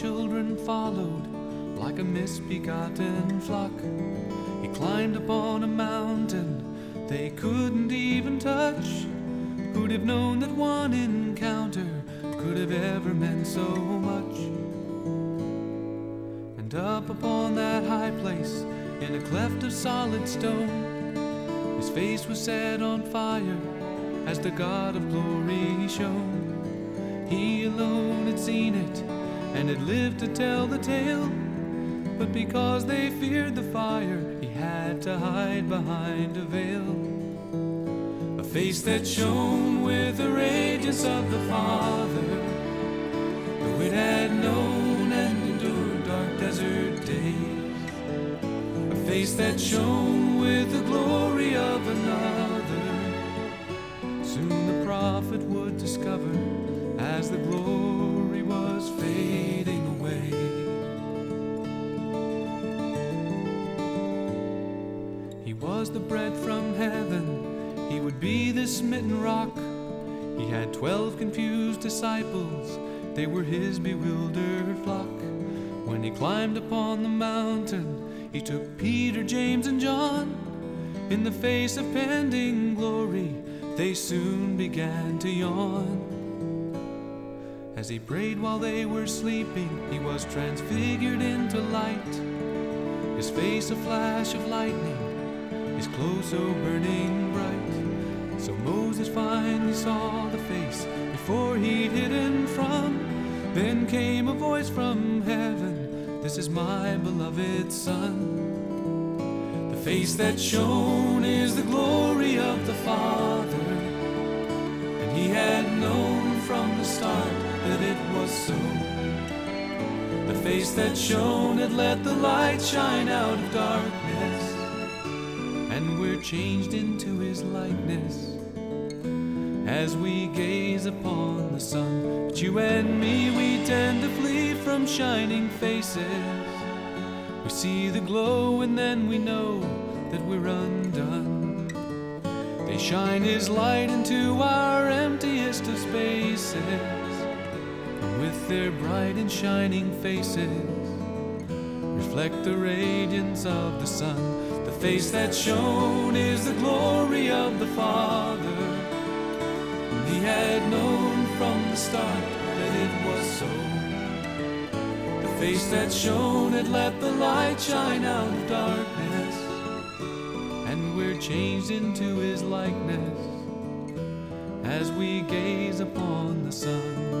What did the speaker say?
children followed like a misbegotten flock. He climbed upon a mountain they couldn't even touch. Who'd have known that one encounter could have ever meant so much? And up upon that high place, in a cleft of solid stone, his face was set on fire as the God of glory shone. He alone had seen it and had lived to tell the tale, but because they feared the fire, he had to hide behind a veil. A face that shone with the radiance of the Father, though it had known and endured dark desert days. A face that shone with the glory of another, soon the prophet would discover as the glory was fading away. He was the bread from heaven, he would be the smitten rock. He had 12 confused disciples, they were his bewildered flock. When he climbed upon the mountain, he took Peter, James, and John. In the face of pending glory, they soon began to yawn. As he prayed while they were sleeping, he was transfigured into light. His face a flash of lightning, his clothes so burning bright. So Moses finally saw the face before he'd hidden from. Then came a voice from heaven, "This is my beloved Son." The face that shone is the glory of the Father, and he had known from the start that it was so. The face that shone had let the light shine out of darkness, and we're changed into his likeness as we gaze upon the sun. But you and me, we tend to flee from shining faces. We see the glow and then we know that we're undone. They shine his light into our emptiest of spaces, and with their bright and shining faces reflect the radiance of the sun. The face that shone is the glory of the Father, and he had known from the start that it was so. The face that shone had let the light shine out of darkness, and we're changed into his likeness as we gaze upon the sun.